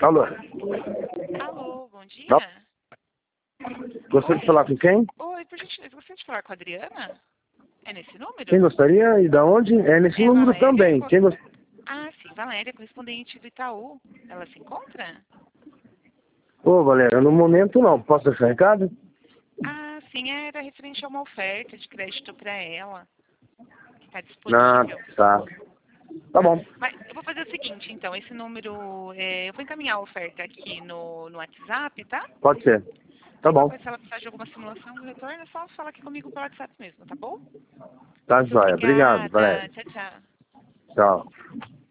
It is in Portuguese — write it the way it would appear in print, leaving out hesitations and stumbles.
Alô? Alô, bom dia. Não. Gostaria de falar com quem? Oi, por gentileza, gostaria de falar com a Adriana? É nesse número? Quem gostaria e da onde? É nesse É número Valéria, também. Ah, sim, Valéria, correspondente do Itaú. Ela se encontra? Ô, Valéria, no momento não. Posso deixar recado? Ah, sim, era referente a uma oferta de crédito para ela, que está Ah, disponível. tá. Tá bom. Mas eu vou fazer o seguinte, então, esse número, eu vou encaminhar a oferta aqui no WhatsApp, tá? Pode ser. Tá Aí bom. depois, se ela precisar de alguma simulação do retorno, é só falar aqui comigo pelo WhatsApp mesmo, tá bom? Tá, Muito joia. Obrigado, obrigada. Valéria. Tchau, tchau. Tchau.